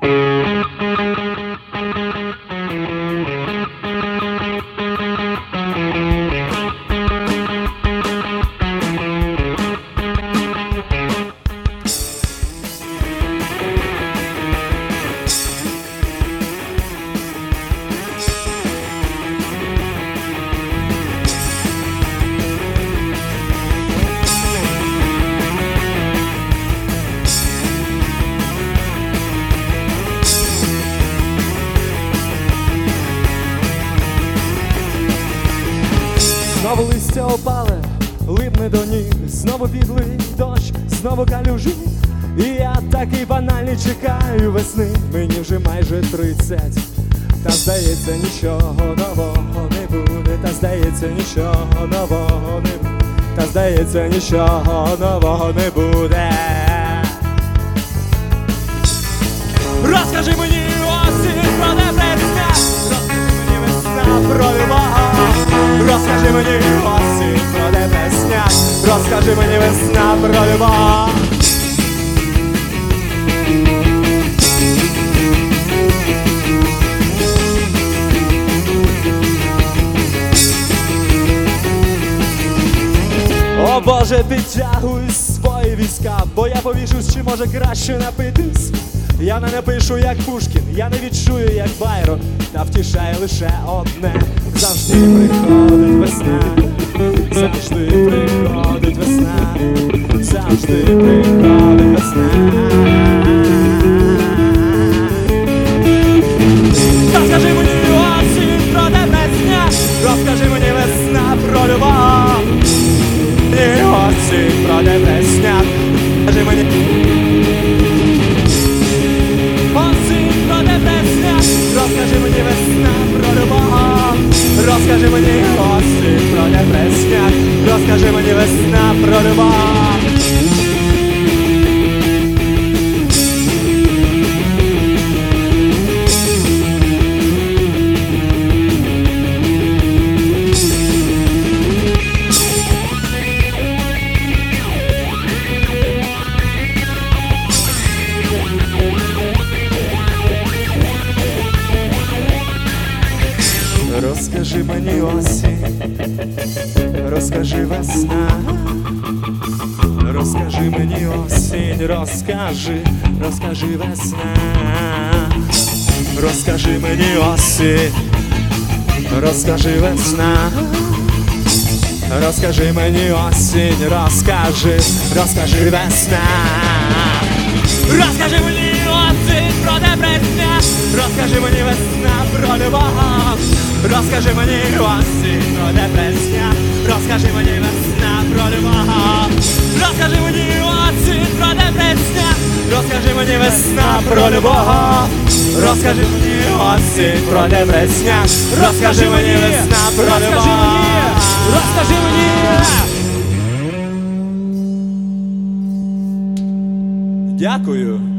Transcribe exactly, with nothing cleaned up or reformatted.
Знову листя опале, липне до ніг, знову біглий дощ, знову калюжі. І я такий банальний чекаю весни, мені вже майже тридцять. Та здається, нічого нового не буде, та здається, нічого нового не буде, та здається, нічого нового не буде. Розкажи мені осінь про депресня, розкажи мені весна про любов. Розкажи мені осінь про депресня, розкажи мені весна про любов. О Боже, підтягуй свої війська, бо я повішусь, чи може краще напитись. Я не напишу, як Пушкін, я не відчую, як Байрон, та втішає лише одне: завжди приходить весна, завжди приходить весна, завжди приходить весна. Розкажи мені осінь про депресня, розкажи мені весна про любов. Мені осінь про депресня, розкажи мені осінь про депресня, розкажи мені весна про любов. Розкажи мені осінь про депресня, розкажи мені весна про любов. Розкажи мені осінь, розкажи весна, розкажи мені осінь, розкажи, розкажи весна, розкажи мені осінь, розкажи весна, розкажи мені осінь, розкажи, розкажи весна. Розкажи мені осінь про депресня, розкажи мені весна про любов. Розкажи мені осінь про депресня, розкажи мені весна про любов. Розкажи мені осінь про депресня, розкажи мені весна про любов. Розкажи мені осінь про депресня, розкажи мені весна про любов. Розкажи мені. Дякую.